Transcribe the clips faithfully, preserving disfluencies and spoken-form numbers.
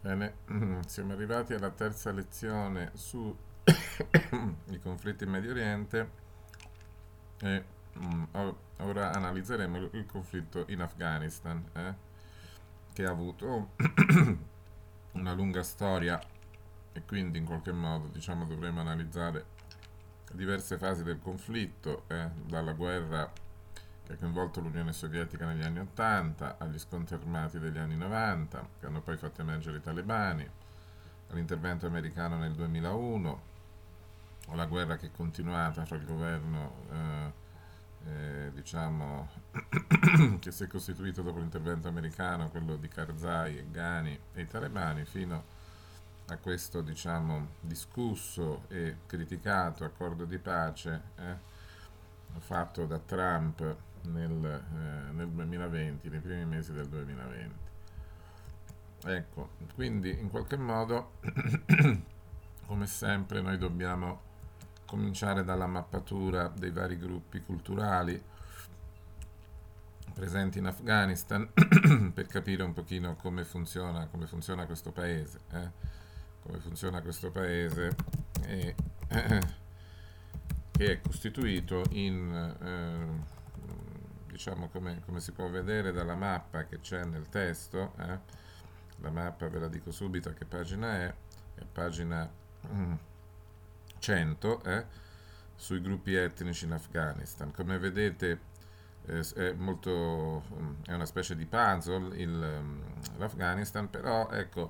Bene, siamo arrivati alla terza lezione sui conflitti in Medio Oriente e mm, o- ora analizzeremo il, il conflitto in Afghanistan, eh, che ha avuto una lunga storia e quindi in qualche modo diciamo, dovremo analizzare diverse fasi del conflitto, eh, dalla guerra che ha coinvolto l'Unione Sovietica negli anni ottanta, agli scontri armati degli anni novanta, che hanno poi fatto emergere i talebani, all'intervento americano nel duemilauno, o la guerra che è continuata fra il governo eh, eh, diciamo che si è costituito dopo l'intervento americano, quello di Karzai e Ghani e i talebani, fino a questo diciamo discusso e criticato accordo di pace eh, fatto da Trump nel, eh, nel duemilaventi, nei primi mesi del duemilaventi. Ecco, quindi in qualche modo, come sempre, noi dobbiamo cominciare dalla mappatura dei vari gruppi culturali presenti in Afghanistan per capire un pochino come funziona, come funziona questo paese, eh? come funziona questo paese e, eh, che è costituito in, eh, diciamo come, come, si può vedere dalla mappa che c'è nel testo, eh? La mappa ve la dico subito a che pagina è, è pagina mm, cento, eh? Sui gruppi etnici in Afghanistan. Come vedete eh, è, molto, è una specie di puzzle il, l'Afghanistan, però ecco,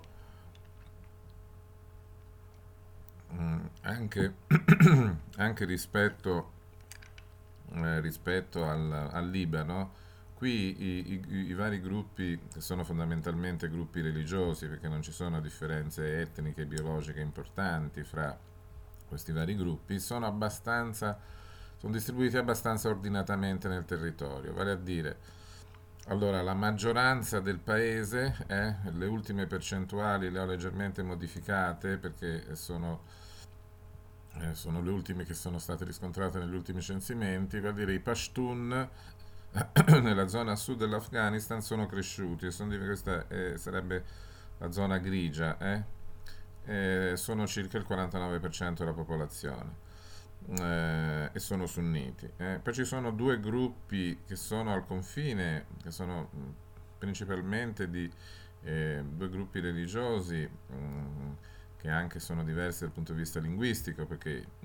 mh, anche, anche rispetto, eh, rispetto al, al Libano, qui i, i- i vari gruppi, che sono fondamentalmente gruppi religiosi, perché non ci sono differenze etniche e biologiche importanti fra questi vari gruppi, sono abbastanza, sono distribuiti abbastanza ordinatamente nel territorio, vale a dire, allora la maggioranza del paese, eh, le ultime percentuali le ho leggermente modificate perché sono, eh, sono le ultime che sono state riscontrate negli ultimi censimenti, vale a dire i Pashtun nella zona sud dell'Afghanistan sono cresciuti, e sono di- questa eh, sarebbe la zona grigia, eh? Eh, sono circa il quarantanove per cento della popolazione eh, e sono sunniti. Eh. Poi ci sono due gruppi che sono al confine, che sono mh, principalmente di eh, due gruppi religiosi mh, che anche sono diversi dal punto di vista linguistico, perché mh,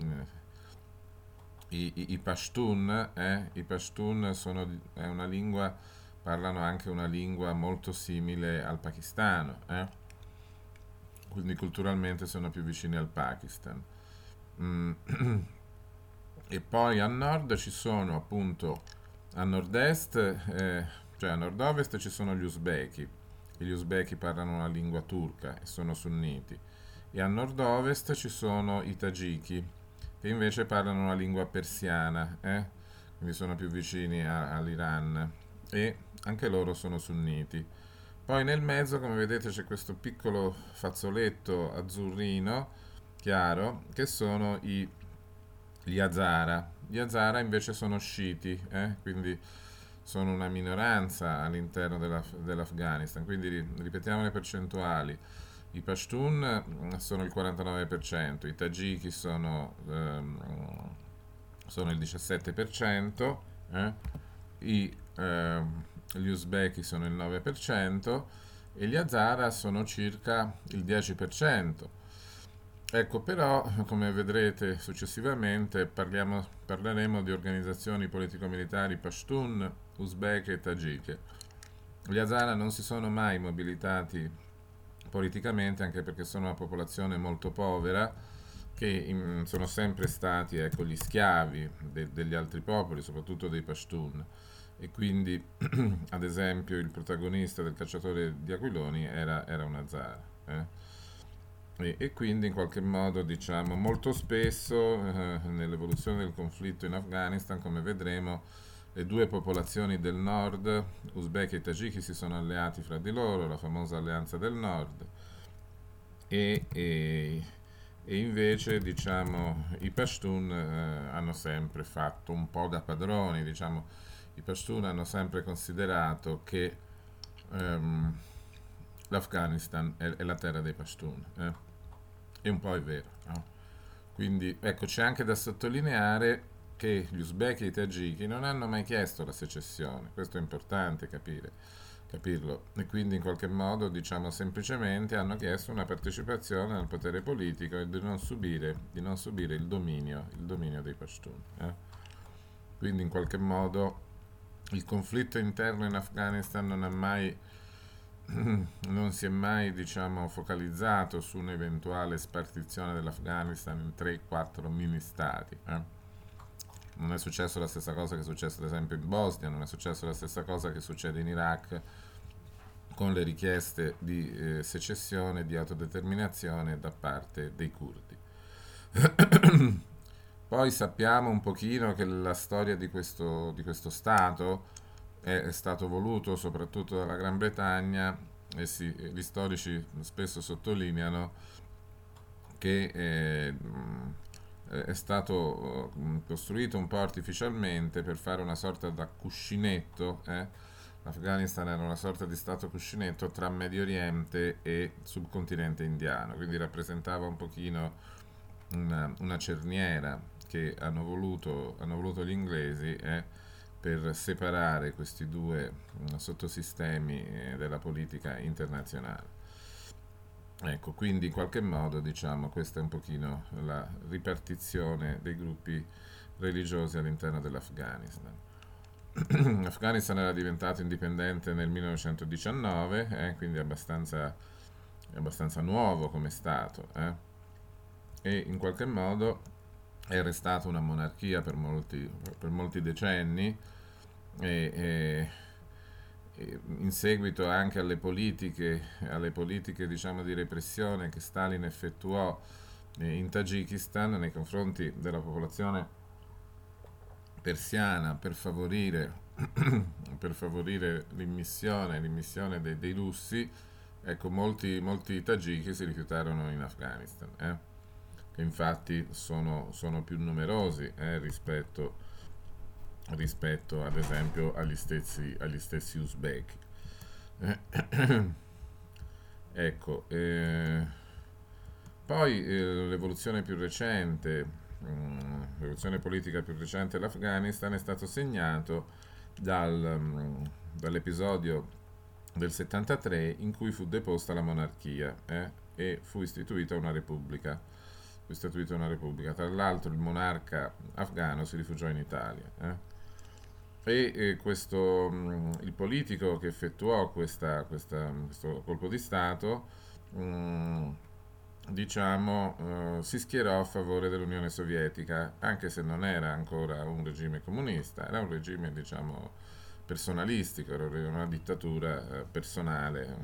i, i, i Pashtun, eh, i Pashtun sono, di- è una lingua, parlano anche una lingua molto simile al pakistano, eh, quindi culturalmente sono più vicini al Pakistan. Mm, E poi a nord ci sono appunto, a nord-est, eh, cioè a nord-ovest ci sono gli uzbeki. Gli uzbeki parlano una lingua turca e sono sunniti. E a nord-ovest ci sono i tagiki, che invece parlano una lingua persiana, eh? Quindi sono più vicini a- all'Iran e anche loro sono sunniti. Poi nel mezzo, come vedete, c'è questo piccolo fazzoletto azzurrino chiaro che sono i gli Hazara. Gli Hazara invece sono sciiti, eh? Quindi sono una minoranza all'interno dell'Af- dell'Afghanistan. Quindi ri- ripetiamo le percentuali. I Pashtun mm, sono il quarantanove per cento, i Tagiki sono, ehm, sono il diciassette per cento, eh? I, ehm, gli Uzbeki sono il nove per cento e gli Hazara sono circa il dieci per cento. Ecco, però, come vedrete successivamente, parliamo- parleremo di organizzazioni politico-militari Pashtun, Uzbeke e Tagike. Gli Hazara non si sono mai mobilitati politicamente, anche perché sono una popolazione molto povera, che in- sono sempre stati ecco, gli schiavi de- degli altri popoli, soprattutto dei Pashtun. E quindi, ad esempio, il protagonista del cacciatore di aquiloni era, era un Hazara. eh. E, e quindi in qualche modo, diciamo, molto spesso eh, nell'evoluzione del conflitto in Afghanistan, come vedremo, le due popolazioni del nord, uzbeki e tagiki, si sono alleati fra di loro, la famosa alleanza del nord, e, e- e invece, diciamo, i Pashtun eh, hanno sempre fatto un po' da padroni, diciamo, i Pashtun hanno sempre considerato che ehm, l'Afghanistan è, è la terra dei Pashtun. Eh? E un po' è vero, no? Quindi ecco, c'è anche da sottolineare che gli uzbeki e i tagiki non hanno mai chiesto la secessione, questo è importante capire, capirlo, e quindi in qualche modo, diciamo semplicemente, hanno chiesto una partecipazione al potere politico e di non subire, di non subire il dominio, il dominio dei Pashtun. Eh? Quindi in qualche modo il conflitto interno in Afghanistan non ha mai non si è mai, diciamo, focalizzato su un'eventuale spartizione dell'Afghanistan in tre quattro mini stati. Eh? Non è successo la stessa cosa che è successo ad esempio in Bosnia, non è successo la stessa cosa che succede in Iraq con le richieste di eh, secessione e di autodeterminazione da parte dei curdi. Poi sappiamo un pochino che la storia di questo, di questo Stato è, è stato voluto soprattutto dalla Gran Bretagna e si, gli storici spesso sottolineano che eh, è stato eh, costruito un po' artificialmente per fare una sorta da cuscinetto. Eh? L'Afghanistan era una sorta di stato cuscinetto tra Medio Oriente e subcontinente indiano, quindi rappresentava un pochino una, una cerniera che hanno voluto, hanno voluto gli inglesi eh, per separare questi due mh, sottosistemi eh, della politica internazionale. Ecco, quindi in qualche modo diciamo questa è un pochino la ripartizione dei gruppi religiosi all'interno dell'Afghanistan. L'Afghanistan era diventato indipendente nel millenovecentodiciannove, eh, quindi è abbastanza, è abbastanza nuovo come Stato, eh, e in qualche modo è restata una monarchia per molti, per molti decenni e, e, e in seguito anche alle politiche, alle politiche diciamo, di repressione che Stalin effettuò eh, in Tagikistan nei confronti della popolazione persiana per favorire, per favorire l'immissione, l'immissione dei, dei russi, ecco, molti, molti tagiki si rifiutarono in Afghanistan, eh, che infatti sono, sono più numerosi eh, rispetto, rispetto ad esempio agli stessi, agli stessi uzbeki. Eh, ecco, eh, poi eh, l'evoluzione più recente l'evoluzione politica più recente dell'Afghanistan è stato segnato dal, dall'episodio del settantatré in cui fu deposta la monarchia eh, e fu istituita una repubblica. Fu istituita una repubblica. Tra l'altro il monarca afghano si rifugiò in Italia. Eh. E, e questo, il politico che effettuò questa, questa, questo colpo di Stato mh, diciamo, eh, si schierò a favore dell'Unione Sovietica, anche se non era ancora un regime comunista, era un regime, diciamo, personalistico, era una dittatura eh, personale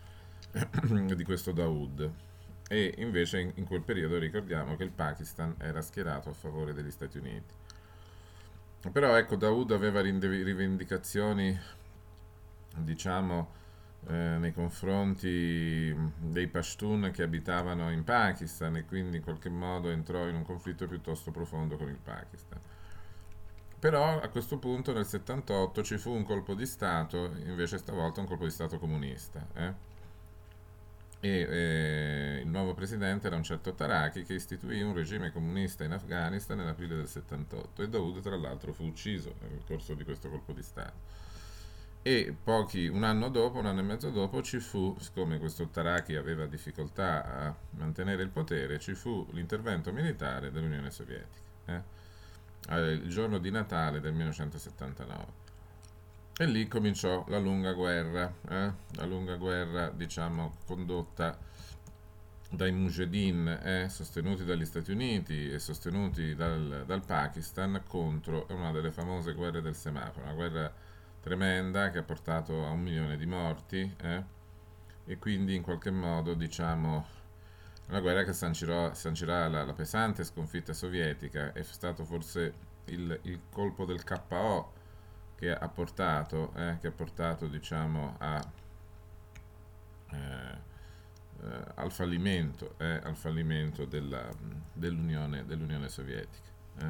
di questo Daoud. E invece in, in quel periodo ricordiamo che il Pakistan era schierato a favore degli Stati Uniti. Però ecco, Daoud aveva rivendicazioni, diciamo, Eh, nei confronti dei Pashtun che abitavano in Pakistan e quindi in qualche modo entrò in un conflitto piuttosto profondo con il Pakistan. Però a questo punto nel settantotto ci fu un colpo di Stato, invece stavolta un colpo di Stato comunista. Eh? E eh, il nuovo presidente era un certo Taraki che istituì un regime comunista in Afghanistan nell'aprile del settantotto e Daoud tra l'altro fu ucciso nel corso di questo colpo di Stato. E pochi, un anno dopo, un anno e mezzo dopo, ci fu, siccome questo Taraki aveva difficoltà a mantenere il potere, ci fu l'intervento militare dell'Unione Sovietica, eh? il giorno di Natale del millenovecentosettantanove. E lì cominciò la lunga guerra, eh? la lunga guerra, diciamo, condotta dai Mujahideen, eh? sostenuti dagli Stati Uniti e sostenuti dal, dal Pakistan contro una delle famose guerre del semaforo, una guerra tremenda che ha portato a un milione di morti eh? E quindi in qualche modo diciamo una guerra che sancirò, sancirà la, la pesante sconfitta sovietica. È stato forse il, il colpo del K O che ha portato, eh? che ha portato diciamo a, eh, eh, al fallimento, eh? al fallimento della, dell'Unione, dell'Unione Sovietica.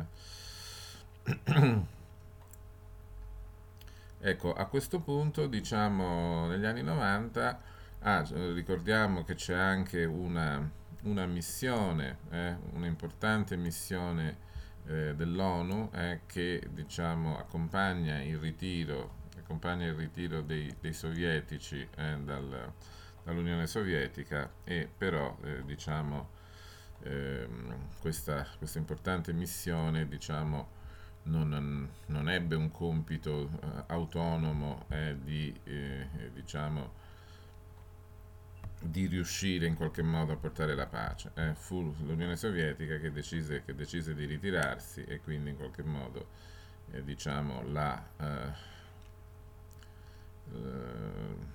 Eh? Ecco, a questo punto, diciamo, negli anni novanta Ah, eh, ricordiamo che c'è anche una, una missione, eh, un'importante missione eh, dell'ONU eh, che diciamo accompagna il ritiro, accompagna il ritiro dei, dei sovietici eh, dal- dall'Unione Sovietica e però eh, diciamo ehm, questa, questa importante missione diciamo non, non ebbe un compito eh, autonomo eh, di eh, diciamo di riuscire in qualche modo a portare la pace. Eh, fu l'Unione Sovietica che decise, che decise di ritirarsi e quindi in qualche modo eh, diciamo la, eh, eh,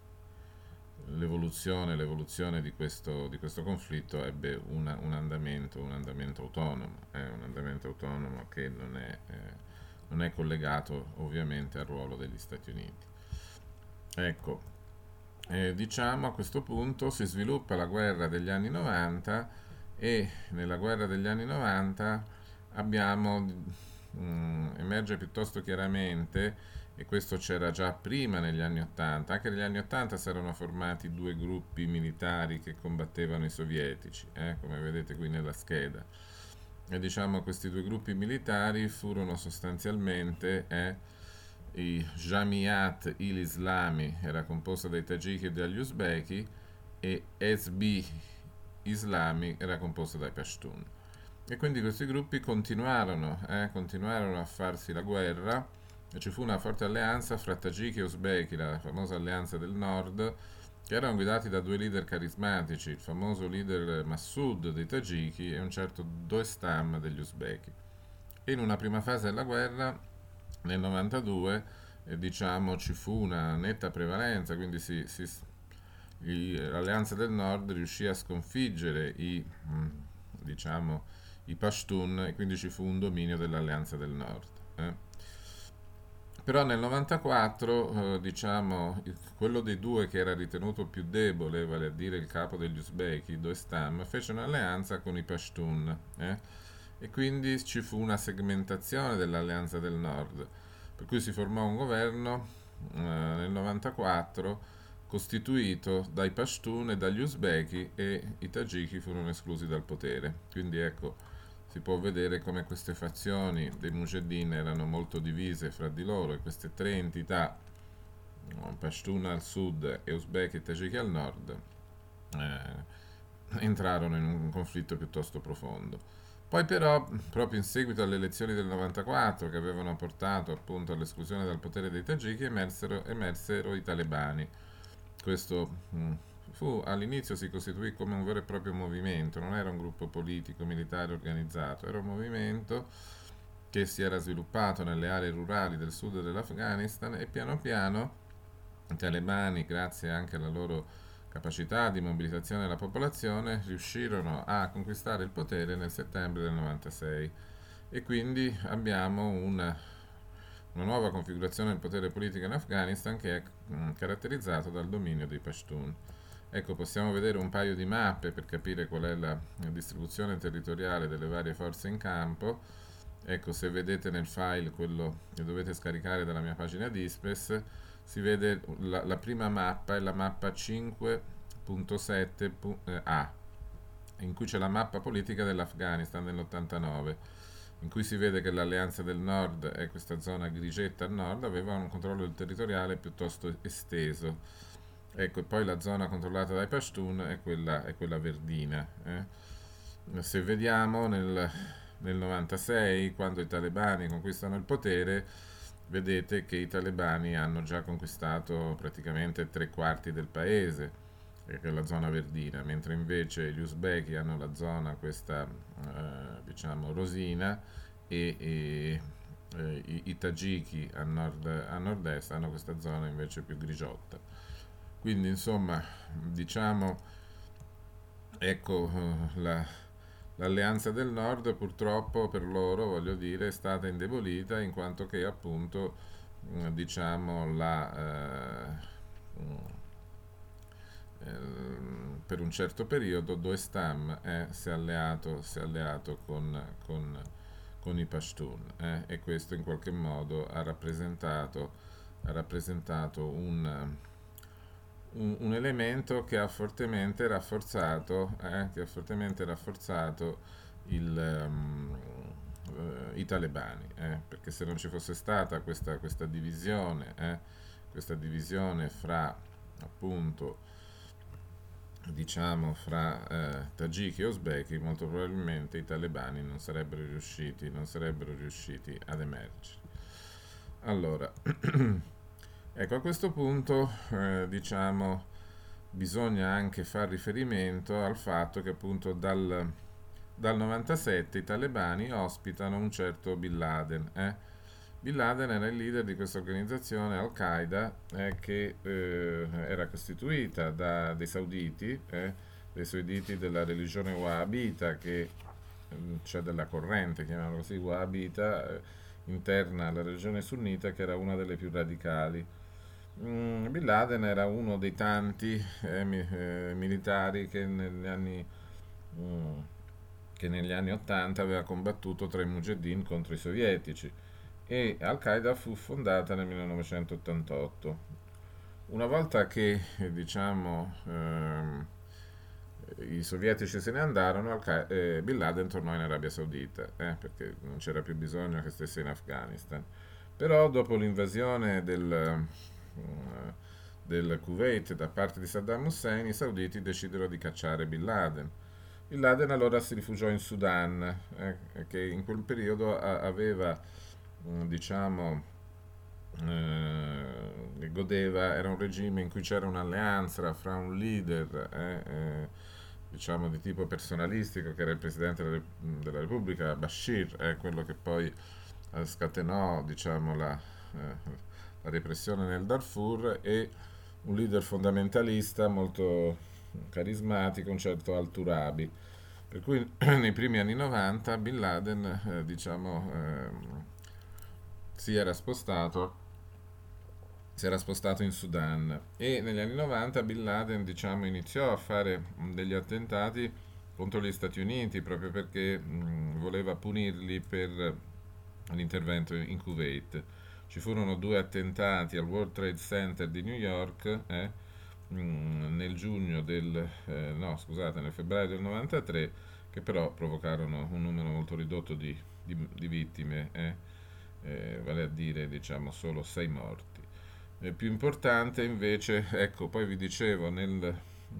l'evoluzione, l'evoluzione di questo, di questo conflitto ebbe una- un andamento, un andamento autonomo, eh, un andamento autonomo che non è, eh, non è collegato ovviamente al ruolo degli Stati Uniti. Ecco, eh, diciamo a questo punto si sviluppa la guerra degli anni novanta e nella guerra degli anni novanta abbiamo, mm, emerge piuttosto chiaramente, e questo c'era già prima negli anni ottanta, anche negli anni ottanta si erano formati due gruppi militari che combattevano i sovietici, eh, come vedete qui nella scheda. E diciamo questi due gruppi militari furono sostanzialmente eh, i Jamiat il-Islami, era composta dai tagiki e dagli uzbeki, e S B Islami era composta dai Pashtun. E quindi questi gruppi continuarono, eh, continuarono a farsi la guerra e ci fu una forte alleanza fra tagiki e uzbeki, la famosa alleanza del nord, che erano guidati da due leader carismatici, il famoso leader Massoud dei tagiki e un certo Doestam degli uzbeki. E in una prima fase della guerra, nel novantadue, eh, diciamo, ci fu una netta prevalenza, quindi si, si- i- l'Alleanza del Nord riuscì a sconfiggere i, mm, diciamo, i Pashtun e quindi ci fu un dominio dell'Alleanza del Nord. eh. Però nel novantaquattro, eh, diciamo, il- quello dei due che era ritenuto più debole, vale a dire il capo degli Uzbeki, Doestam, fece un'alleanza con i Pashtun. eh. E quindi ci fu una segmentazione dell'Alleanza del Nord, per cui si formò un governo eh, nel novantaquattro costituito dai Pashtun e dagli Uzbeki e i Tagiki furono esclusi dal potere. Quindi ecco, si può vedere come queste fazioni dei Mujahideen erano molto divise fra di loro e queste tre entità, Pashtun al sud e Uzbeki e Tagiki al nord, eh, entrarono in un conflitto piuttosto profondo. Poi però, proprio in seguito alle elezioni del novantaquattro, che avevano portato appunto all'esclusione dal potere dei tagiki, emersero, emersero i talebani. Questo mh, fu, all'inizio si costituì come un vero e proprio movimento, non era un gruppo politico, militare organizzato, era un movimento che si era sviluppato nelle aree rurali del sud dell'Afghanistan e piano piano i talebani, grazie anche alla loro capacità di mobilitazione della popolazione, riuscirono a conquistare il potere nel settembre del novantasei e quindi abbiamo una, una nuova configurazione del potere politico in Afghanistan che è mh, caratterizzata dal dominio dei Pashtun. Ecco, possiamo vedere un paio di mappe per capire qual è la distribuzione territoriale delle varie forze in campo. Ecco, se vedete nel file quello che dovete scaricare dalla mia pagina di Dispes, si vede la, la prima mappa è la mappa cinque punto sette A, in cui c'è la mappa politica dell'Afghanistan nell'ottantanove, in cui si vede che l'Alleanza del Nord e questa zona grigetta al nord aveva un controllo territoriale piuttosto esteso. Ecco, e poi la zona controllata dai Pashtun è quella, è quella verdina. eh. Se vediamo nel, nel novantasei, quando i talebani conquistano il potere, vedete che i talebani hanno già conquistato praticamente tre quarti del paese, che è la zona verdina, mentre invece gli uzbeki hanno la zona questa, eh, diciamo, rosina e, e eh, i, i tagiki a nord, a nord-est hanno questa zona invece più grigiotta. Quindi, insomma, diciamo, ecco, eh, la, l'alleanza del nord purtroppo per loro, voglio dire, è stata indebolita in quanto che appunto, mm, diciamo, la, eh, mm, eh, per un certo periodo Doestam eh, si è alleato, si è alleato con, con, con i Pashtun eh, e questo in qualche modo ha rappresentato, ha rappresentato un, un, un elemento che ha fortemente rafforzato, eh, che ha fortemente rafforzato il, ehm, eh, i talebani, eh, perché se non ci fosse stata questa, questa divisione, eh, questa divisione fra appunto diciamo fra eh, tagiki e uzbeki, molto probabilmente i talebani non sarebbero riusciti, non sarebbero riusciti ad emergere. Allora, ecco, a questo punto eh, diciamo bisogna anche far riferimento al fatto che appunto dal, dal novantasette i talebani ospitano un certo Bin Laden. eh. Bin Laden era il leader di questa organizzazione Al-Qaeda eh, che eh, era costituita da dei sauditi, eh, dei sauditi della religione wahhabita, che mm, cioè della corrente, chiamiamola così, wahhabita, eh, interna alla religione sunnita, che era una delle più radicali. Mm, Bin Laden era uno dei tanti eh, mi- eh, militari che negli anni, mm, che negli anni ottanta aveva combattuto tra i Mujahideen contro i sovietici, e Al-Qaeda fu fondata nel millenovecentottantotto. Una volta che eh, diciamo ehm, i sovietici se ne andarono, Al-Qa- eh, Bin Laden tornò in Arabia Saudita, eh, perché non c'era più bisogno che stesse in Afghanistan. Però dopo l'invasione del, eh, del Kuwait da parte di Saddam Hussein, i sauditi decisero di cacciare Bin Laden. Bin Laden allora si rifugiò in Sudan, eh, che in quel periodo a- aveva, mm, diciamo, eh, godeva, era un regime in cui c'era un'alleanza fra un leader, eh, eh, diciamo di tipo personalistico, che era il presidente della, della Repubblica, Bashir, eh, quello che poi eh, scatenò, diciamo, la, eh, la repressione nel Darfur, e un leader fondamentalista molto carismatico, un certo Al-Turabi. Per cui nei primi anni novanta Bin Laden, eh, diciamo, ehm, si era spostato si era spostato in Sudan, e negli anni novanta Bin Laden, diciamo, iniziò a fare mh, degli attentati contro gli Stati Uniti, proprio perché mh, voleva punirli per l'intervento in Kuwait. Ci furono due attentati al World Trade Center di New York, eh, mh, nel giugno del eh, no, scusate, nel febbraio del novantatré, che però provocarono un numero molto ridotto di, di- di vittime, eh, eh, vale a dire, diciamo, solo sei morti. Eh, più importante invece, ecco, poi vi dicevo, nel,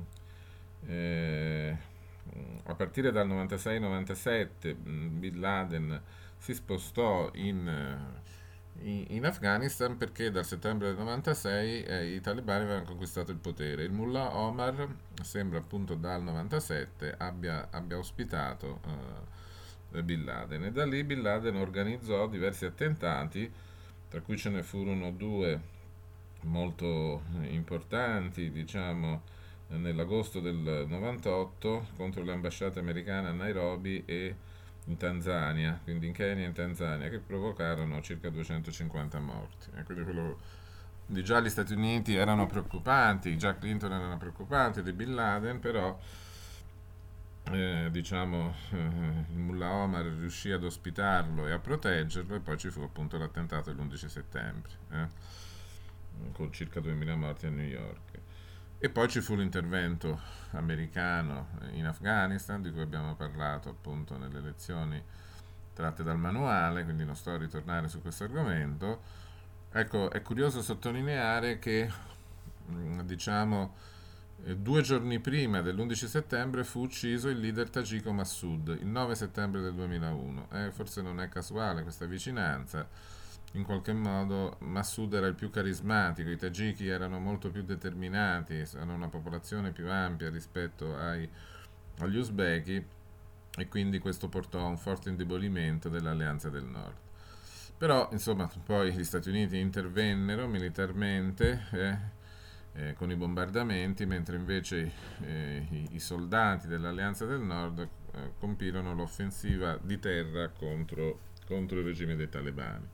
eh, a partire dal novantasei novantasette Bin Laden si spostò in, eh, in- in Afghanistan, perché dal settembre del novantasei eh, i talebani avevano conquistato il potere. Il Mullah Omar sembra appunto dal novantasette abbia, abbia ospitato eh, Bin Laden, e da lì Bin Laden organizzò diversi attentati, tra cui ce ne furono due molto importanti, diciamo, nell'agosto del novantotto contro le ambasciate americane a Nairobi e in Tanzania, quindi in Kenya e in Tanzania, che provocarono circa duecentocinquanta morti. E quindi quello di già gli Stati Uniti erano preoccupanti, già Clinton erano preoccupanti di Bin Laden, però eh, diciamo eh, il Mullah Omar riuscì ad ospitarlo e a proteggerlo, e poi ci fu appunto l'attentato dell'undici settembre. eh con circa duemila morti a New York. E poi ci fu l'intervento americano in Afghanistan, di cui abbiamo parlato appunto nelle lezioni tratte dal manuale, quindi non sto a ritornare su questo argomento. Ecco, è curioso sottolineare che, mh, diciamo, eh, due giorni prima dell'undici settembre fu ucciso il leader tagiko Massoud, il nove settembre del duemilauno. Eh, forse non è casuale questa vicinanza. In qualche modo Massoud era il più carismatico, i tagiki erano molto più determinati, hanno una popolazione più ampia rispetto ai, agli uzbeki, e quindi questo portò a un forte indebolimento dell'Alleanza del Nord. Però, insomma, poi gli Stati Uniti intervennero militarmente eh, eh, con i bombardamenti, mentre invece eh, i, i soldati dell'Alleanza del Nord eh, compirono l'offensiva di terra contro, contro il regime dei talebani.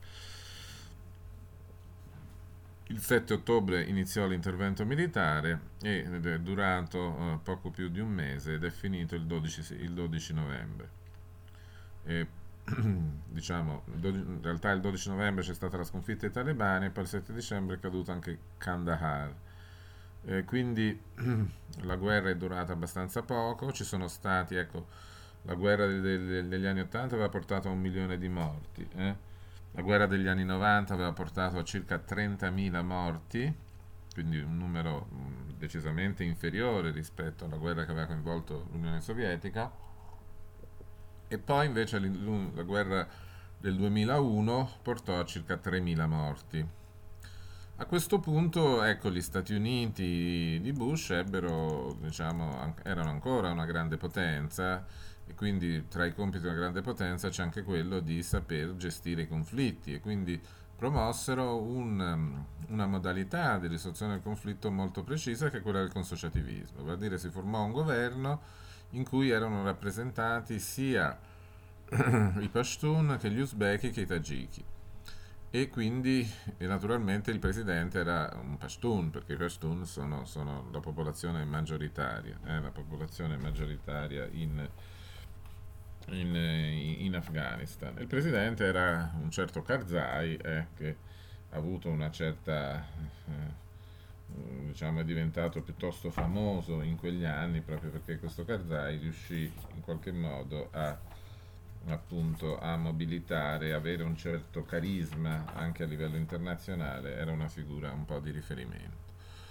Il sette ottobre iniziò l'intervento militare, ed è durato eh, poco più di un mese, ed è finito il dodici, il dodici novembre. E, diciamo, in realtà il dodici novembre c'è stata la sconfitta dei talebani, e poi il sette dicembre è caduto anche Kandahar. Eh, quindi la guerra è durata abbastanza poco, ci sono stati, ecco, la guerra de- de- degli anni ottanta aveva portato a un milione di morti, eh. La guerra degli anni novanta aveva portato a circa trentamila morti, quindi un numero mh, decisamente inferiore rispetto alla guerra che aveva coinvolto l'Unione Sovietica. E poi invece l'in- la guerra del duemilauno portò a circa tremila morti. A questo punto, ecco, gli Stati Uniti di Bush ebbero, diciamo, an- erano ancora una grande potenza e quindi tra i compiti di una grande potenza c'è anche quello di saper gestire i conflitti e quindi promossero un, um, una modalità di risoluzione del conflitto molto precisa che è quella del consociativismo, vale a dire si formò un governo in cui erano rappresentati sia i Pashtun che gli Uzbeki che i Tagiki. E quindi e naturalmente il presidente era un Pashtun, perché i Pashtun sono, sono la popolazione maggioritaria, eh, la popolazione maggioritaria in, in, eh, in Afghanistan. Il presidente era un certo Karzai, eh, che ha avuto una certa, eh, diciamo, è diventato piuttosto famoso in quegli anni proprio perché questo Karzai riuscì in qualche modo a appunto a mobilitare, avere un certo carisma anche a livello internazionale, era una figura un po' di riferimento.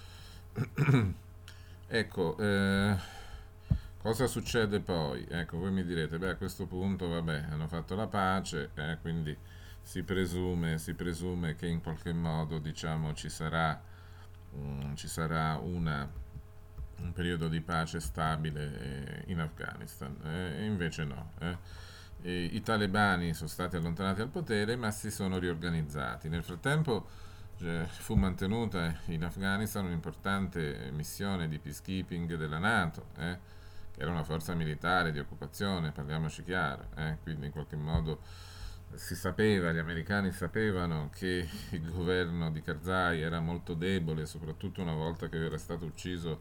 Ecco, eh, cosa succede poi? Ecco, voi mi direte, beh, a questo punto, vabbè, hanno fatto la pace, eh, quindi si presume, si presume che in qualche modo, diciamo, ci sarà, mm, ci sarà una, un periodo di pace stabile eh, in Afghanistan. Eh, e invece no. eh. E I talebani sono stati allontanati dal potere, ma si sono riorganizzati. Nel frattempo cioè, fu mantenuta in Afghanistan un'importante missione di peacekeeping della NATO, eh, che era una forza militare di occupazione, parliamoci chiaro, eh, quindi in qualche modo si sapeva, gli americani sapevano che il governo di Karzai era molto debole, soprattutto una volta che era stato ucciso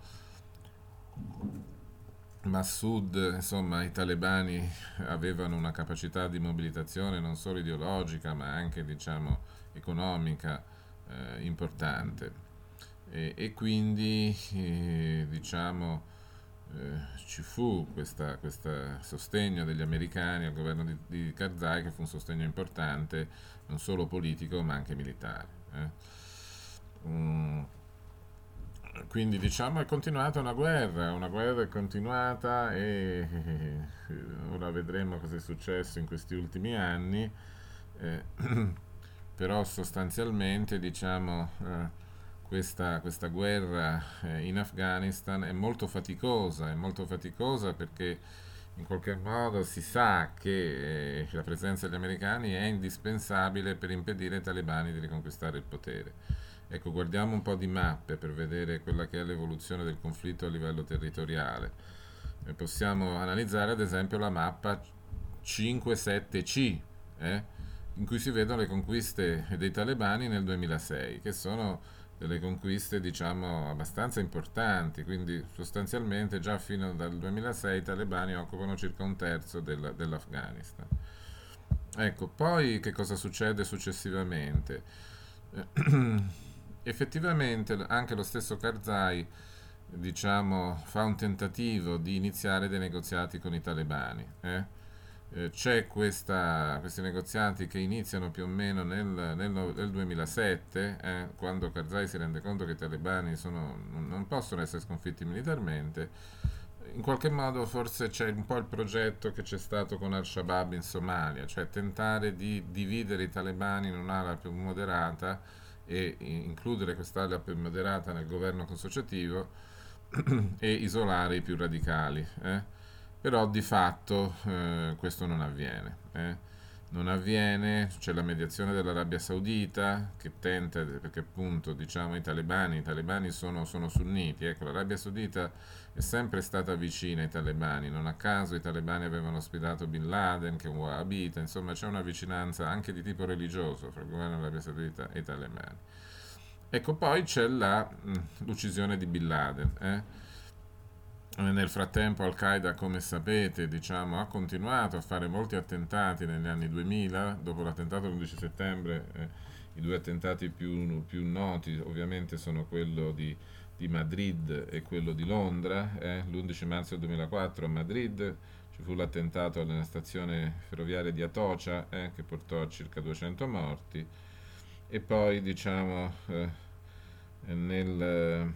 Massoud, insomma, i talebani avevano una capacità di mobilitazione non solo ideologica ma anche, diciamo, economica eh, importante. E, e quindi, eh, diciamo, eh, ci fu questo sostegno degli americani al governo di, di Karzai, che fu un sostegno importante non solo politico ma anche militare. eh. Mm, quindi diciamo è continuata una guerra, una guerra è continuata e eh, ora vedremo cosa è successo in questi ultimi anni, eh, però sostanzialmente diciamo eh, questa, questa guerra eh, in Afghanistan è molto faticosa, è molto faticosa perché in qualche modo si sa che eh, la presenza degli americani è indispensabile per impedire ai talebani di riconquistare il potere. Ecco, guardiamo un po' di mappe per vedere quella che è l'evoluzione del conflitto a livello territoriale. E possiamo analizzare ad esempio la mappa cinque sette C, eh, in cui si vedono le conquiste dei talebani nel duemilasei, che sono delle conquiste diciamo abbastanza importanti, quindi sostanzialmente già fino dal duemilasei i talebani occupano circa un terzo del- dell'Afghanistan. Ecco, poi che cosa succede successivamente? Eh, Effettivamente anche lo stesso Karzai, diciamo, fa un tentativo di iniziare dei negoziati con i talebani. eh. Eh, c'è questa, questi negoziati che iniziano più o meno nel, nel no- nel duemilasette, eh, quando Karzai si rende conto che i talebani sono- non non possono essere sconfitti militarmente. In qualche modo forse c'è un po' il progetto che c'è stato con Al-Shabaab in Somalia, cioè tentare di dividere i talebani in un'ala più moderata e includere quest'ala più moderata nel governo consociativo e isolare i più radicali. eh. Però di fatto eh, questo non avviene. eh. Non avviene, c'è la mediazione dell'Arabia Saudita che tenta, perché appunto diciamo i talebani, i talebani sono, sono sunniti, ecco l'Arabia Saudita è sempre stata vicina ai talebani, non a caso i talebani avevano ospitato Bin Laden che è un wahhabita, insomma c'è una vicinanza anche di tipo religioso fra il governo dell'Arabia Saudita e i talebani. Ecco, poi c'è la, mh, l'uccisione di Bin Laden. eh. Nel frattempo Al-Qaeda, come sapete, diciamo, ha continuato a fare molti attentati negli anni duemila, dopo l'attentato dell'undici settembre, eh, i due attentati più, più noti ovviamente sono quello di di Madrid e quello di Londra. Eh. l'undici marzo del duemilaquattro a Madrid ci fu l'attentato alla stazione ferroviaria di Atocha, eh, che portò a circa duecento morti. E poi, diciamo, eh, nel,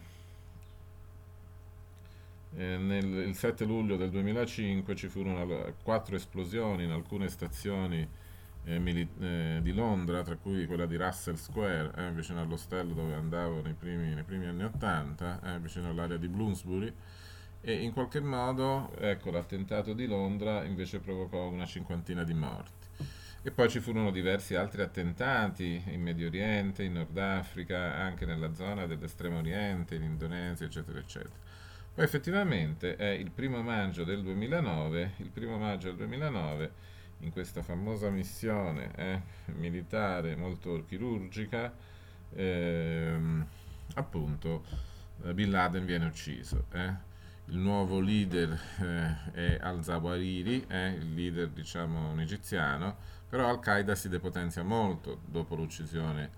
eh, nel il sette luglio del duemilacinque ci furono al- quattro esplosioni in alcune stazioni eh, mili- eh, di Londra, tra cui quella di Russell Square, eh, vicino all'ostello dove andavo nei primi, nei primi anni ottanta, eh, vicino all'area di Bloomsbury. E in qualche modo, ecco, l'attentato di Londra invece provocò una cinquantina di morti. E poi ci furono diversi altri attentati in Medio Oriente, in Nord Africa, anche nella zona dell'Estremo Oriente, in Indonesia, eccetera, eccetera. Poi effettivamente è il primo maggio del duemilanove, il primo maggio del duemilanove, in questa famosa missione eh, militare molto chirurgica, ehm, appunto, eh, Bin Laden viene ucciso. eh. Il nuovo leader eh, è al-Zawahiri, eh, il leader diciamo un egiziano, però Al-Qaeda si depotenzia molto dopo l'uccisione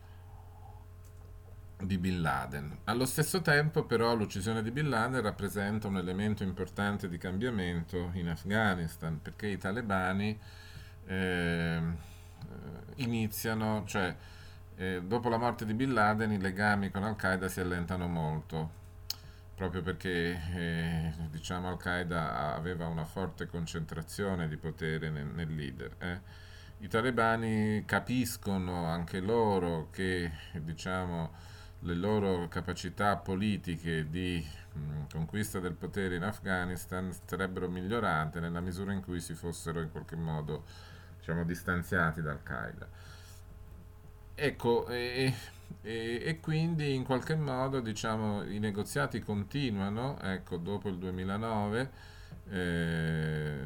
di Bin Laden. Allo stesso tempo, però, l'uccisione di Bin Laden rappresenta un elemento importante di cambiamento in Afghanistan, perché i talebani eh, iniziano, cioè eh, dopo la morte di Bin Laden i legami con Al-Qaeda si allentano molto, proprio perché eh, diciamo Al-Qaeda aveva una forte concentrazione di potere nel, nel leader. eh. I talebani capiscono anche loro che diciamo, le loro capacità politiche di mh, conquista del potere in Afghanistan sarebbero migliorate nella misura in cui si fossero in qualche modo diciamo, distanziati dal Qaeda. Ecco, e, e- e quindi in qualche modo diciamo, i negoziati continuano, ecco, dopo il duemilanove. eh,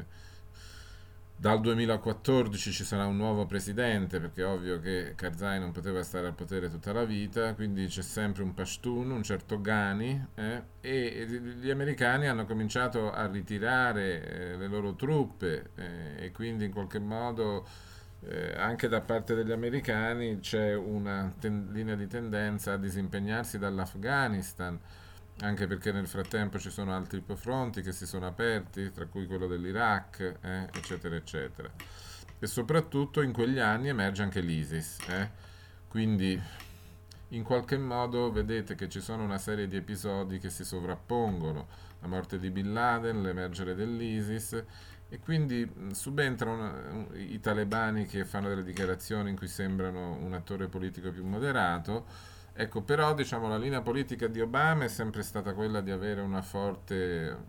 Dal duemilaquattordici ci sarà un nuovo presidente, perché è ovvio che Karzai non poteva stare al potere tutta la vita, quindi c'è sempre un Pashtun, un certo Ghani, eh, e gli americani hanno cominciato a ritirare eh, le loro truppe eh, e quindi in qualche modo eh, anche da parte degli americani c'è una ten- linea di tendenza a disimpegnarsi dall'Afghanistan, anche perché nel frattempo ci sono altri fronti che si sono aperti, tra cui quello dell'Iraq, eh, eccetera, eccetera. E soprattutto in quegli anni emerge anche l'ISIS. eh. Quindi in qualche modo vedete che ci sono una serie di episodi che si sovrappongono, la morte di Bin Laden, l'emergere dell'ISIS, e quindi mh, subentrano uh, i talebani che fanno delle dichiarazioni in cui sembrano un attore politico più moderato. Ecco, però diciamo la linea politica di Obama è sempre stata quella di avere una forte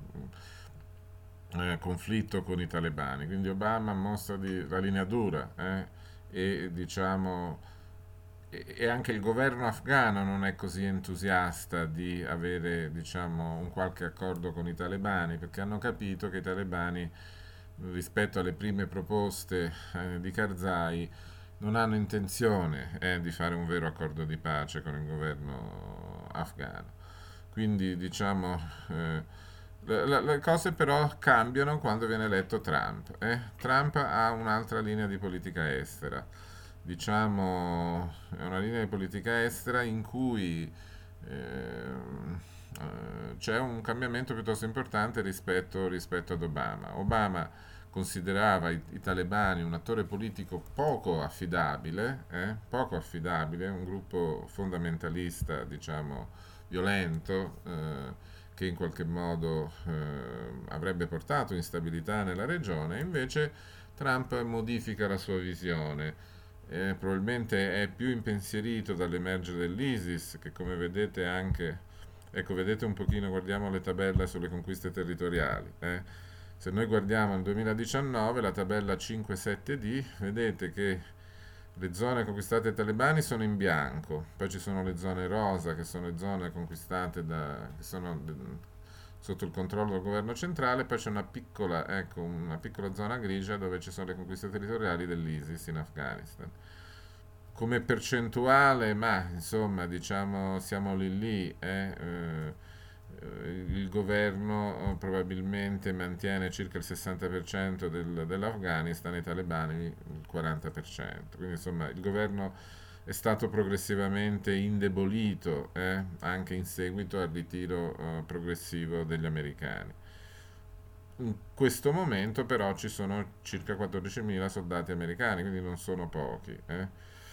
eh, conflitto con i talebani, quindi Obama mostra di, la linea dura eh, e diciamo e e anche il governo afghano non è così entusiasta di avere diciamo un qualche accordo con i talebani, perché hanno capito che i talebani rispetto alle prime proposte eh, di Karzai non hanno intenzione eh, di fare un vero accordo di pace con il governo afghano. Quindi diciamo eh, le, le- le cose però cambiano quando viene eletto Trump. eh. Trump ha un'altra linea di politica estera, diciamo è una linea di politica estera in cui ehm, eh, c'è un cambiamento piuttosto importante rispetto, rispetto ad Obama. Obama considerava i, i talebani un attore politico poco affidabile, eh, poco affidabile, un gruppo fondamentalista, diciamo, violento, eh, che in qualche modo eh, avrebbe portato instabilità nella regione. Invece Trump modifica la sua visione. Eh, probabilmente è più impensierito dall'emergere dell'ISIS, che come vedete anche, ecco, vedete un pochino, guardiamo le tabelle sulle conquiste territoriali. eh. Se noi guardiamo il duemiladiciannove, la tabella cinque sette D, vedete che le zone conquistate dai talebani sono in bianco, poi ci sono le zone rosa, che sono le zone conquistate da, che sono de- sotto il controllo del governo centrale, poi c'è una piccola, ecco, una piccola zona grigia dove ci sono le conquiste territoriali dell'ISIS in Afghanistan. Come percentuale, ma insomma, diciamo, siamo lì lì, eh, eh, eh, il governo eh, probabilmente mantiene circa il sessanta per cento del- dell'Afghanistan e i talebani il quaranta per cento. Quindi insomma il governo è stato progressivamente indebolito, eh, anche in seguito al ritiro eh, progressivo degli americani. In questo momento però ci sono circa quattordicimila soldati americani, quindi non sono pochi. eh.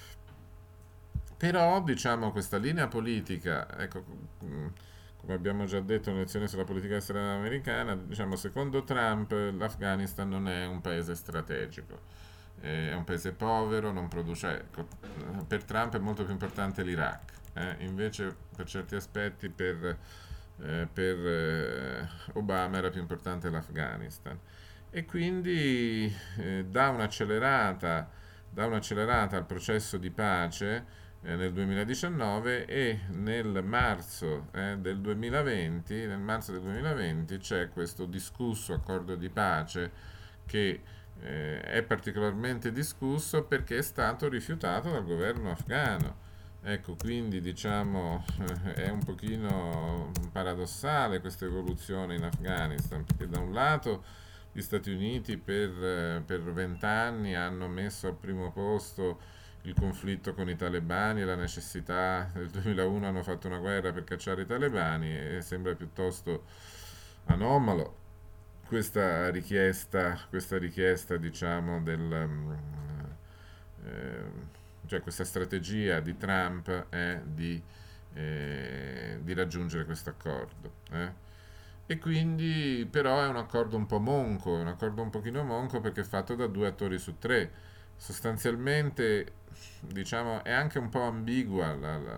Però, diciamo, questa linea politica, ecco, mh, come abbiamo già detto nelle lezioni sulla politica estera americana, diciamo, secondo Trump l'Afghanistan non è un paese strategico, eh, è un paese povero, non produce. Ecco, per Trump è molto più importante l'Iraq, eh, invece per certi aspetti per, eh, per eh, Obama era più importante l'Afghanistan. E quindi eh, dà un'accelerata, dà un'accelerata al processo di pace eh, nel duemiladiciannove, e nel marzo eh, del duemilaventi, nel marzo del duemilaventi c'è questo discusso accordo di pace che eh, è particolarmente discusso perché è stato rifiutato dal governo afghano. Ecco, quindi diciamo eh, è un pochino paradossale questa evoluzione in Afghanistan, perché da un lato gli Stati Uniti per, eh, per vent'anni hanno messo al primo posto il conflitto con i talebani e la necessità, nel duemilauno hanno fatto una guerra per cacciare i talebani, e sembra piuttosto anomalo questa richiesta, questa richiesta diciamo del, mm, eh, cioè questa strategia di Trump è di, eh, di raggiungere questo accordo. eh. E quindi però è un accordo un po' monco, è un accordo un pochino monco perché è fatto da due attori su tre. Sostanzialmente, diciamo, è anche un po' ambigua la, la-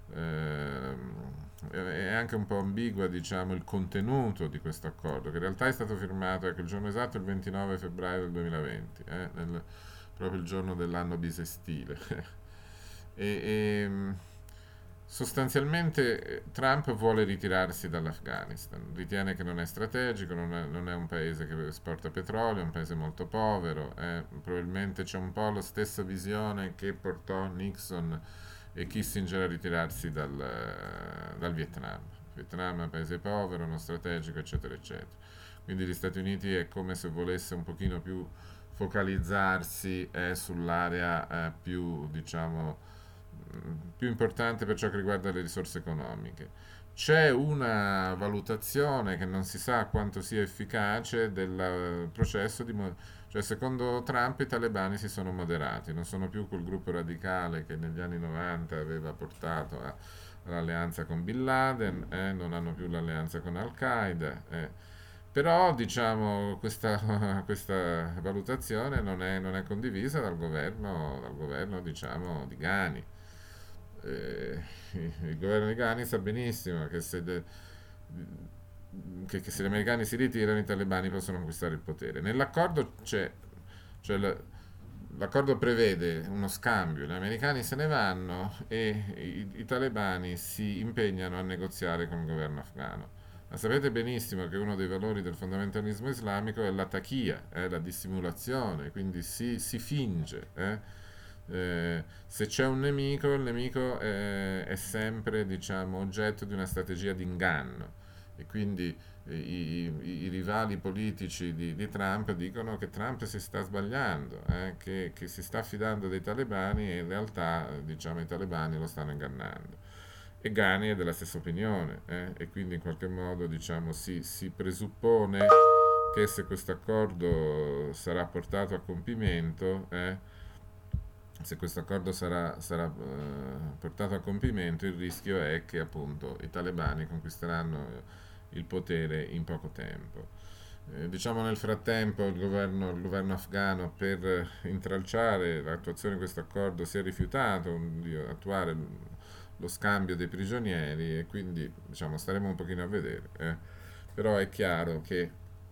ehm, è anche un po' ambigua, diciamo, il contenuto di questo accordo, che in realtà è stato firmato, ecco, il giorno esatto è il ventinove febbraio del duemilaventi, eh, nel- proprio il giorno dell'anno bisestile. e, e, Sostanzialmente eh, Trump vuole ritirarsi dall'Afghanistan, ritiene che non è strategico, non è, non è un paese che esporta petrolio, è un paese molto povero, eh, probabilmente c'è un po' la stessa visione che portò Nixon e Kissinger a ritirarsi dal, eh, dal Vietnam. Il Vietnam è un paese povero, non strategico, eccetera, eccetera. Quindi gli Stati Uniti è come se volesse un pochino più focalizzarsi eh, sull'area eh, più, diciamo, più importante per ciò che riguarda le risorse economiche. C'è una valutazione che non si sa quanto sia efficace del processo di... mo- cioè, secondo Trump i talebani si sono moderati, non sono più quel gruppo radicale che negli anni novanta aveva portato a- all'alleanza con Bin Laden, eh, non hanno più l'alleanza con Al-Qaeda. eh. Però, diciamo, questa, questa valutazione non è, non è condivisa dal governo, dal governo, diciamo, di Ghani. Eh, il governo di Ghani sa benissimo che se, de- che- che se gli americani si ritirano i talebani possono conquistare il potere. Nell'accordo c'è, cioè la- l'accordo prevede uno scambio, gli americani se ne vanno e i, i talebani si impegnano a negoziare con il governo afghano. Ma sapete benissimo che uno dei valori del fondamentalismo islamico è la taqiyya, è la dissimulazione, quindi si, si finge. eh. Eh, se c'è un nemico, il nemico eh, è sempre, diciamo, oggetto di una strategia di inganno. E quindi eh, i, i- i rivali politici di, di Trump dicono che Trump si sta sbagliando, eh, che, che si sta affidando dei talebani e in realtà, eh, diciamo, i talebani lo stanno ingannando. E Ghani è della stessa opinione, eh, e quindi in qualche modo, diciamo, si, si presuppone che se questo accordo sarà portato a compimento, eh, se questo accordo sarà, sarà, eh, portato a compimento, il rischio è che appunto i talebani conquisteranno eh, il potere in poco tempo. Eh, diciamo nel frattempo il governo, il governo afghano per eh, intralciare l'attuazione di questo accordo si è rifiutato di attuare lo scambio dei prigionieri, e quindi diciamo staremo un pochino a vedere. eh. Però è chiaro che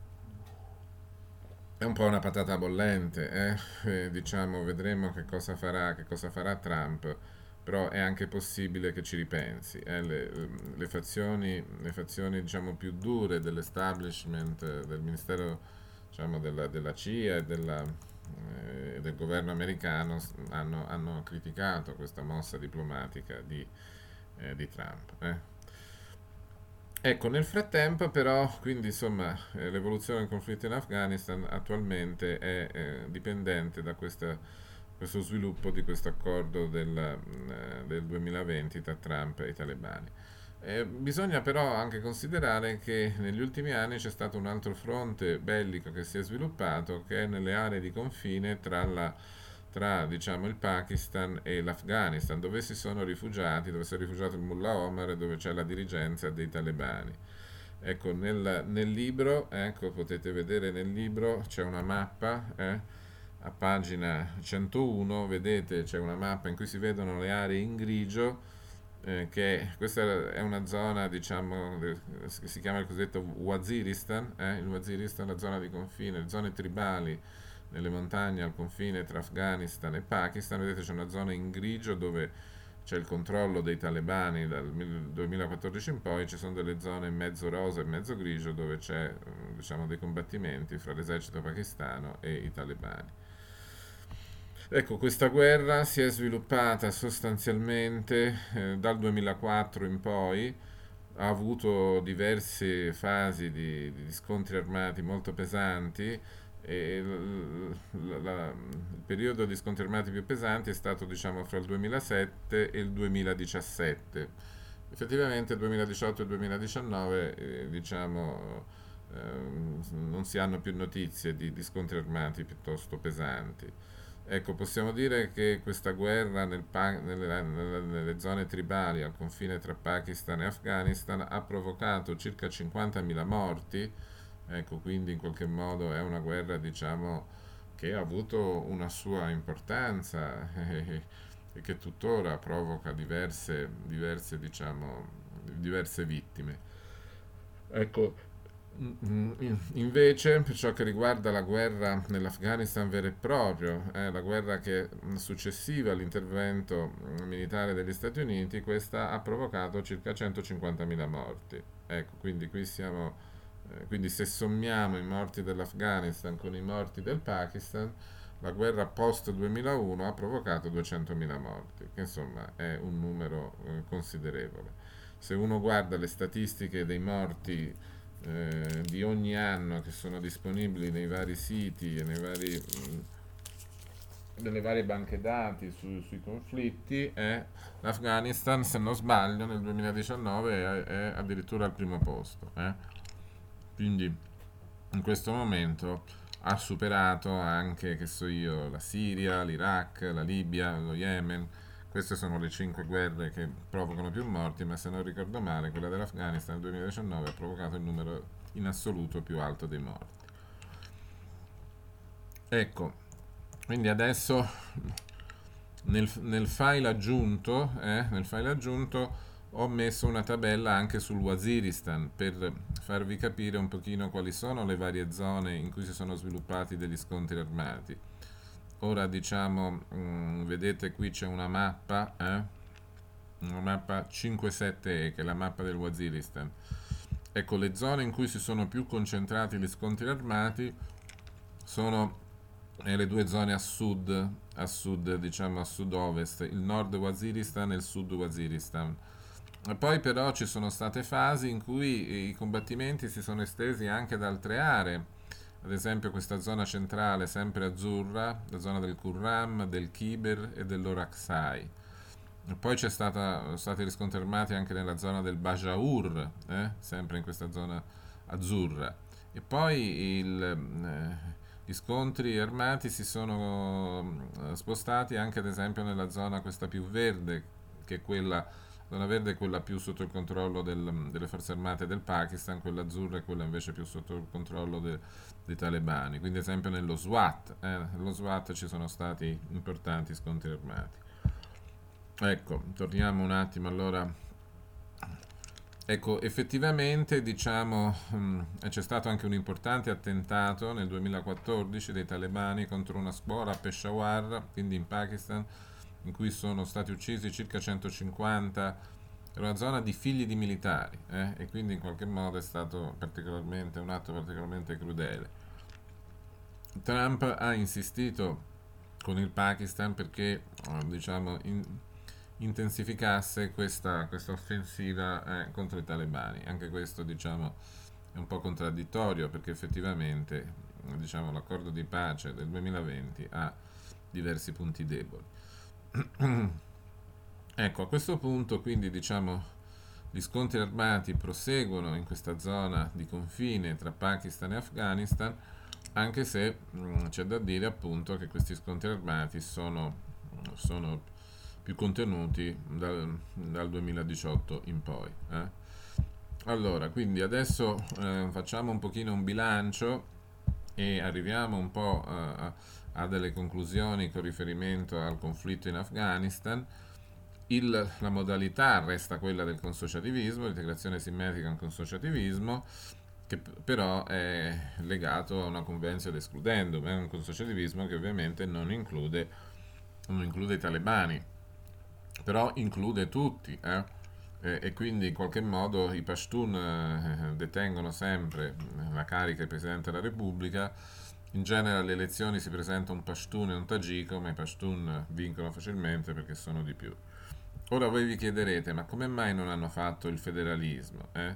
è un po' una patata bollente, eh? Eh, diciamo, vedremo che cosa farà, che cosa farà Trump, però è anche possibile che ci ripensi. eh. Le, le fazioni, le fazioni, diciamo, più dure dell'establishment, eh, del Ministero, diciamo, della, della C I A e della, eh, del governo americano s- hanno, hanno criticato questa mossa diplomatica di, eh, di Trump. eh. Ecco, nel frattempo però, quindi insomma, eh, l'evoluzione del conflitto in Afghanistan attualmente è eh, dipendente da questa questo sviluppo di questo accordo del, eh, del duemilaventi tra Trump e i talebani. Eh, bisogna però anche considerare che negli ultimi anni c'è stato un altro fronte bellico che si è sviluppato, che è nelle aree di confine tra, la, tra diciamo, il Pakistan e l'Afghanistan, dove si sono rifugiati, dove si è rifugiato il Mullah Omar e dove c'è la dirigenza dei talebani. Ecco, nel, nel libro, ecco, potete vedere nel libro c'è una mappa, eh, a pagina centouno, vedete c'è una mappa in cui si vedono le aree in grigio, eh, che questa è una zona, diciamo, de- che si chiama il cosiddetto Waziristan, eh, il Waziristan è la zona di confine, le zone tribali nelle montagne al confine tra Afghanistan e Pakistan. Vedete c'è una zona in grigio dove c'è il controllo dei talebani dal mil- duemilaquattordici in poi, ci sono delle zone in mezzo rosa e mezzo grigio dove c'è, eh, diciamo, dei combattimenti fra l'esercito pakistano e i talebani. Ecco, questa guerra si è sviluppata sostanzialmente eh, dal duemilaquattro in poi, ha avuto diverse fasi di, di scontri armati molto pesanti e l- l- la- il periodo di scontri armati più pesanti è stato, diciamo, fra il duemilasette e il duemiladiciassette. Effettivamente duemiladiciotto e duemiladiciannove, eh, diciamo, ehm, non si hanno più notizie di, di scontri armati piuttosto pesanti. Ecco, possiamo dire che questa guerra nel Pa- nelle, nelle- nelle zone tribali al confine tra Pakistan e Afghanistan ha provocato circa cinquantamila morti, ecco, quindi in qualche modo è una guerra, diciamo, che ha avuto una sua importanza eh, e che tuttora provoca diverse, diverse, diciamo, diverse vittime. Ecco, mm, in- invece, per ciò che riguarda la guerra nell'Afghanistan vero e proprio, eh, la guerra che mm, successiva all'intervento mm, militare degli Stati Uniti, questa ha provocato circa centocinquantamila morti. Ecco, quindi qui siamo, eh, quindi se sommiamo i morti dell'Afghanistan con i morti del Pakistan, la guerra post duemilauno ha provocato duecentomila morti, che insomma è un numero eh, considerevole. Se uno guarda le statistiche dei morti eh, di ogni anno che sono disponibili nei vari siti e nei vari, mh, nelle varie banche dati su- sui conflitti, eh, l'Afghanistan, se non sbaglio, nel duemiladiciannove è, è addirittura al primo posto. eh. Quindi in questo momento ha superato anche, che so io, la Siria, l'Iraq, la Libia, lo Yemen. Queste sono le cinque guerre che provocano più morti, ma se non ricordo male, quella dell'Afghanistan nel duemiladiciannove ha provocato il numero in assoluto più alto dei morti. Ecco, quindi adesso nel, nel file aggiunto, eh, nel file aggiunto ho messo una tabella anche sul Waziristan per farvi capire un pochino quali sono le varie zone in cui si sono sviluppati degli scontri armati. Ora diciamo, mm, vedete qui c'è una mappa, eh? Una mappa cinque sette E che è la mappa del Waziristan. Ecco, le zone in cui si sono più concentrati gli scontri armati sono eh, le due zone a sud, a sud, diciamo a sud-ovest, il nord Waziristan e il sud Waziristan. E poi però ci sono state fasi in cui i combattimenti si sono estesi anche ad altre aree, ad esempio questa zona centrale sempre azzurra, la zona del Kurram, del Khyber e dell'Oraksai. E poi c'è stata, sono stati riscontri armati anche nella zona del Bajaur, eh, sempre in questa zona azzurra. E poi il, eh, gli scontri armati si sono eh, spostati anche ad esempio nella zona questa più verde, che è quella, la zona verde è quella più sotto il controllo del- delle forze armate del Pakistan, quella azzurra è quella invece più sotto il controllo de- dei talebani. Quindi ad esempio nello Swat, eh, nello Swat ci sono stati importanti scontri armati. Ecco, torniamo un attimo allora. Ecco, effettivamente, diciamo, mh, c'è stato anche un importante attentato nel duemilaquattordici dei talebani contro una scuola a Peshawar, quindi in Pakistan, in cui sono stati uccisi circa centocinquanta. Era una zona di figli di militari, eh, e quindi in qualche modo è stato particolarmente, un atto particolarmente crudele. Trump ha insistito con il Pakistan perché, eh, diciamo, in- intensificasse questa, questa offensiva eh, contro i talebani. Anche questo, diciamo, è un po' contraddittorio perché effettivamente, eh, diciamo, l'accordo di pace del duemilaventi ha diversi punti deboli. Ecco, a questo punto quindi diciamo gli scontri armati proseguono in questa zona di confine tra Pakistan e Afghanistan, anche se mh, c'è da dire appunto che questi scontri armati sono, sono più contenuti dal, dal duemiladiciotto in poi. Eh. Allora, quindi adesso eh, facciamo un pochino un bilancio e arriviamo un po' a, a delle conclusioni con riferimento al conflitto in Afghanistan. Il, la modalità resta quella del consociativismo, l'integrazione simmetrica in consociativismo, che p- però è legato a una convenzione escludendum, è un consociativismo che ovviamente non include, non include i talebani, però include tutti, eh? E, e quindi in qualche modo i Pashtun eh, detengono sempre la carica del Presidente della Repubblica. In genere alle elezioni si presenta un Pashtun e un Tagiko, ma i Pashtun vincono facilmente perché sono di più. Ora voi vi chiederete, ma come mai non hanno fatto il federalismo? Eh?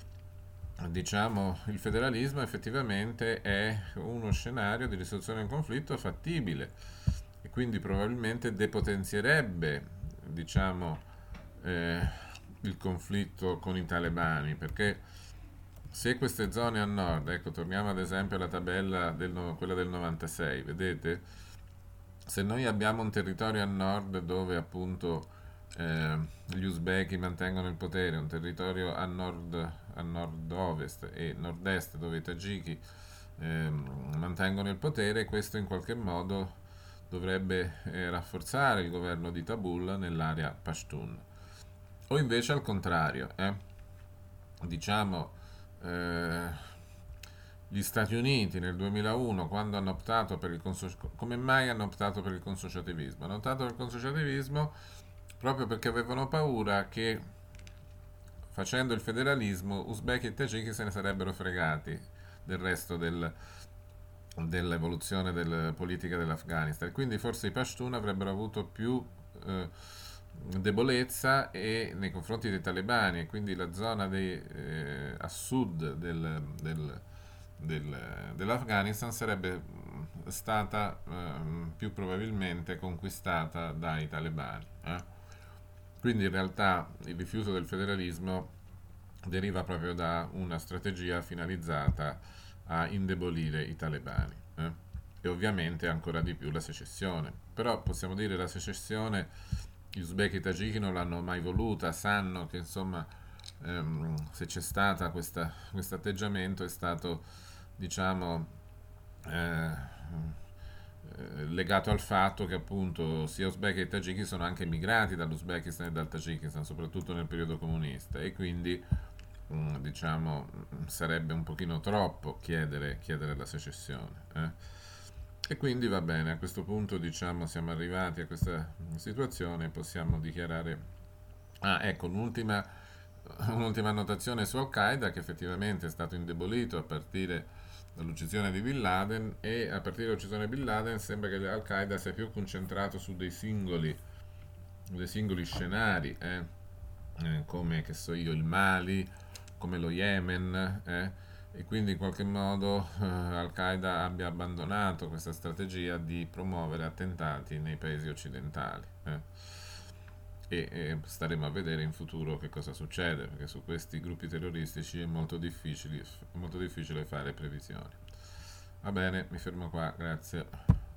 Diciamo, il federalismo effettivamente è uno scenario di risoluzione del conflitto fattibile e quindi probabilmente depotenzierebbe, diciamo, eh, il conflitto con i talebani, perché se queste zone a nord, ecco, torniamo ad esempio alla tabella del, no- quella del novantasei, vedete? Se noi abbiamo un territorio a nord dove appunto eh, gli uzbeki mantengono il potere, un territorio a nord, a nord-ovest e nord-est dove i tagiki eh, mantengono il potere, questo in qualche modo dovrebbe eh, rafforzare il governo di Kabul nell'area Pashtun. O invece al contrario, eh? Diciamo, eh, gli Stati Uniti nel duemilauno, quando hanno optato per il consociativismo, come mai hanno optato per il consociativismo? Hanno optato per il consociativismo proprio perché avevano paura che facendo il federalismo uzbeki e tagiki se ne sarebbero fregati del resto del, dell'evoluzione della politica dell'Afghanistan. Quindi forse i Pashtun avrebbero avuto più eh, debolezza e nei confronti dei talebani e quindi la zona dei, eh, a sud del, del, del, dell'Afghanistan sarebbe stata eh, più probabilmente conquistata dai talebani. Eh? Quindi in realtà il rifiuto del federalismo deriva proprio da una strategia finalizzata a indebolire i talebani. Eh? E ovviamente ancora di più la secessione. Però possiamo dire che la secessione gli uzbeki e i tagiki non l'hanno mai voluta, sanno che insomma ehm, se c'è stato questo atteggiamento è stato diciamo eh, eh, legato al fatto che appunto sia uzbeki che tagiki sono anche migrati dall'Uzbekistan e dal Tagikistan, soprattutto nel periodo comunista, e quindi mh, diciamo sarebbe un pochino troppo chiedere, chiedere la secessione. Eh? E quindi va bene, a questo punto diciamo siamo arrivati a questa situazione e possiamo dichiarare... Ah, ecco, un'ultima, un'ultima annotazione su Al-Qaeda che effettivamente è stato indebolito a partire dall'uccisione di Bin Laden e a partire dall'uccisione di Bin Laden sembra che Al-Qaeda sia più concentrato su dei singoli, dei singoli scenari, eh? Eh, come che so io il Mali, come lo Yemen, eh? E quindi in qualche modo eh, Al-Qaeda abbia abbandonato questa strategia di promuovere attentati nei paesi occidentali. Eh? E, e staremo a vedere in futuro che cosa succede, perché su questi gruppi terroristici è molto difficile, molto difficile fare previsioni. Va bene, mi fermo qua, grazie.